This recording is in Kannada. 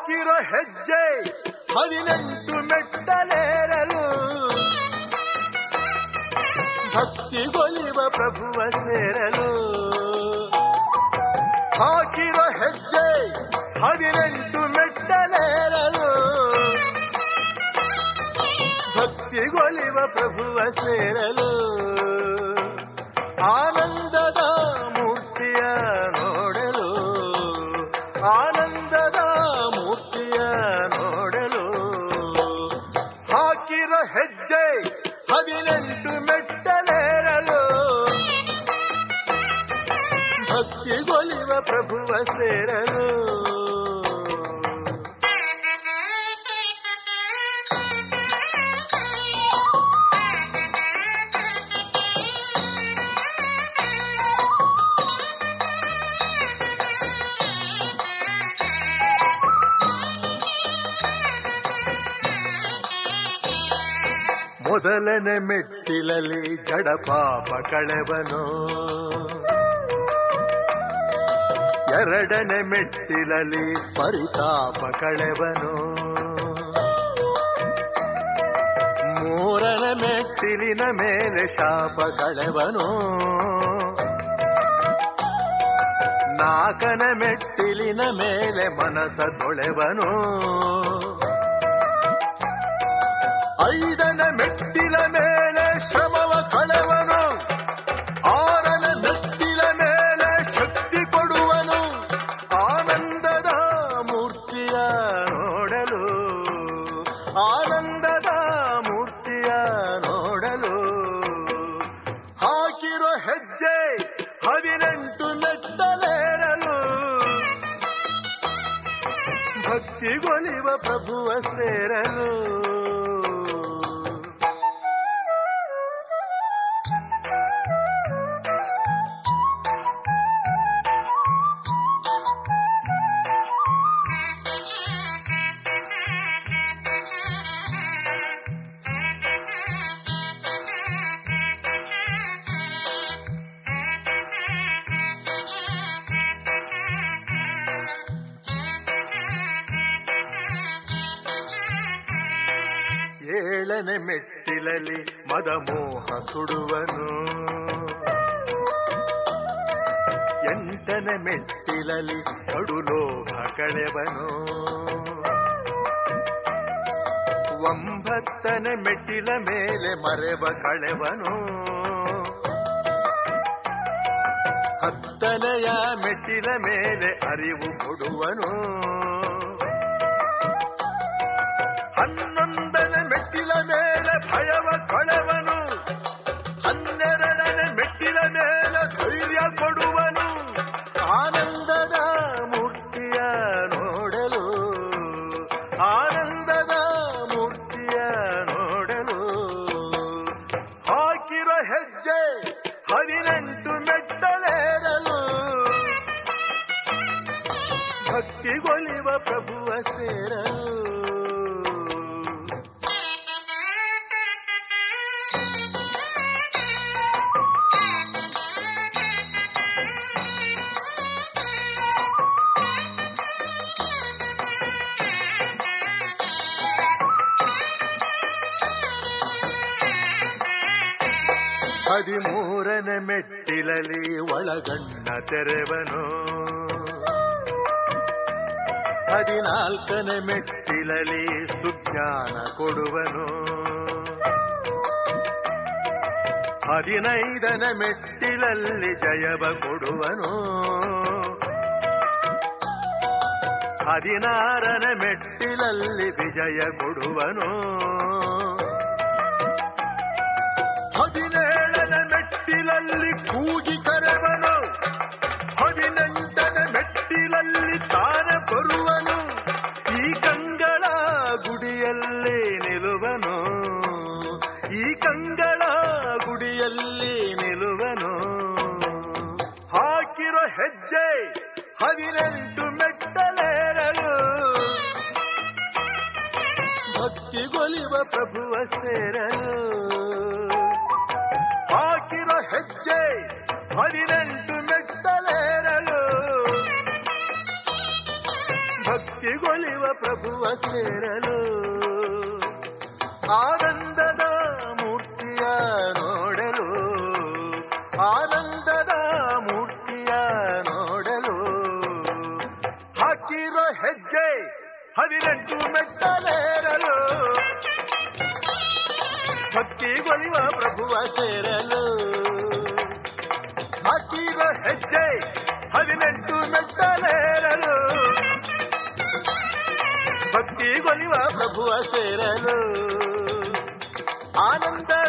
ಹಾಕಿರೋ ಹೆಜ್ಜೆ 18 ಮೆಟ್ಟಲೇರಲು ಭಕ್ತಿಗೊಲಿವ ಪ್ರಭುವ ಸೇರಲು. ಹಾಕಿರೋ ಹೆಜ್ಜೆ 18 ಮೆಟ್ಟಲೇರಲು ಭಕ್ತಿಗೊಲಿವ ಪ್ರಭುವ ಸೇರಲು. ಆನಂದದ ಮೂರ್ತಿಯ ನೋಡಲು, ಆನಂದದ ಮೂರ್ತಿಯ ನೋಡಲು. ಹಾಕಿರೋ ಹೆಜ್ಜೆ 18 ಮೆಟ್ಟಲೇರಲು ಭಕ್ತಿಗೊಲಿವ ಪ್ರಭುವ ಸೇರಲು. ಮೊದಲನೇ ಮೆಟ್ಟಿಲಲ್ಲಿ ಜಡಪಾಪ ಕಳೆವನು, ಎರಡನೇ ಮೆಟ್ಟಿಲಲ್ಲಿ ಪರಿತಾಪ ಕಳೆವನು, ಮೂರನೇ ಮೆಟ್ಟಿಲಿನ ಮೇಲೆ ಶಾಪ ಕಳೆವನು, ನಾಲ್ಕನೇ ಮೆಟ್ಟಿಲಿನ ಮೇಲೆ ಮನಸ ತೊಳೆವನು, ಐದನೇ ಮೆಟ್ಟಿಲ ಮೇಲೆ ಶ್ರಮವ ಕಳೆವನು, ಆರನೇ ಮೆಟ್ಟಿಲ ಮೇಲೆ ಶಕ್ತಿ ಕೊಡುವನು. ಆನಂದದ ಮೂರ್ತಿಯ ನೋಡಲು, ಆನಂದದ ಮೂರ್ತಿಯ ನೋಡಲು. ಹಾಕಿರೋ ಹೆಜ್ಜೆ 18 ಮೆಟ್ಟಲೇರಲು ಭಕ್ತಿಗೊಲಿವ ಪ್ರಭುವ ಸೇರಲು. ಏಳನೇ ಮೆಟ್ಟಿಲಲ್ಲಿ ಮದಮೋಹ ಸುಡುವನು, ಎಂಟನೇ ಮೆಟ್ಟಿಲಲ್ಲಿ ಕಡುಲೋಭ ಕಳೆವನು, ಒಂಬತ್ತನೇ ಮೆಟ್ಟಿಲ ಮೇಲೆ ಮರೆವ ಕಳೆವನು, ಹತ್ತನೆಯ ಮೆಟ್ಟಿಲ ಮೇಲೆ ಅರಿವು ಕೊಡುವನು, 11ನೇ ಮೆಟ್ಟಿಲ ಮೇಲೆ ಭಯವ ಕಳೆವನು, 12ನೇ ಮೆಟ್ಟಿಲ ಮೇಲೆ ಧೈರ್ಯ ಕೊಡುವನು. ಆನಂದದ ಮೂರ್ತಿಯ ನೋಡಲು, ಆನಂದದ ಮೂರ್ತಿಯ ನೋಡಲು. ಹಾಕಿರೋ ಹೆಜ್ಜೆ 18 ಮೆಟ್ಟಲೇರಲು ಭಕ್ತಿಗೊಲಿವ ಪ್ರಭುವ ಸೇರಲು. ಹದಿಮೂರನೇ ಮೆಟ್ಟಿಲಲ್ಲಿ ಒಳಗಣ್ಣ ತೆರೆವನು, 14ನೇ ಮೆಟ್ಟಿಲಲ್ಲಿ ಸುಜ್ಞಾನ ಕೊಡುವನು, 15ನೇ ಮೆಟ್ಟಿಲಲ್ಲಿ ಜಯವ ಕೊಡುವನು, 16ನೇ ಮೆಟ್ಟಿಲಲ್ಲಿ ವಿಜಯ ಕೊಡುವನು, 17ನೇ ಮೆಟ್ಟಿಲಲ್ಲಿ ಕೂಗಿ ಕರೆವನು, 18ನೇ ಮೆಟ್ಟಿಲಲ್ಲಿ ತಾನೆ ಬರುವನು. ಈ ಕಂಗಳ ಗುಡಿಯಲ್ಲಿ ನಿಲ್ಲುವನು, ಈ ಕಂಗಳ ಗುಡಿಯಲ್ಲಿ ನಿಲ್ಲುವನು. ಹಾಕಿರೋ ಹೆಜ್ಜೆ 18 ಮೆಟ್ಟಲೇರಲು ಭಕ್ತಿಗೊಲಿವ ಪ್ರಭುವ ಸೇರಲು. ಹಾಕಿರೋ ಹೆಜ್ಜೆ 18 ಮೆಟ್ಟಲೇರಲು ಭಕ್ತಿಗೊಲಿವ ಒಲಿವ ಪ್ರಭುವ ಸೇರಲು ಆನಂದದ ಮೂರ್ತಿಯ ನೋಡಲು ಆನಂದದ ಮೂರ್ತಿಯ ನೋಡಲು ಹಾಕಿರೋ ಹೆಜ್ಜೆ 18 ಮೆಟ್ಟಲೇರಲು ಭಕ್ತಿಗೊಲಿವ ಪ್ರಭುವ ಸೇರಲು ಹಾಕಿರೋ ಹೆಜ್ಜೆ 18 ಮೆಟ್ಟಲೇರಲು ಭಕ್ತಿಗೊಲಿವ ಪ್ರಭುವ ಸೇರಲು ಆನಂದ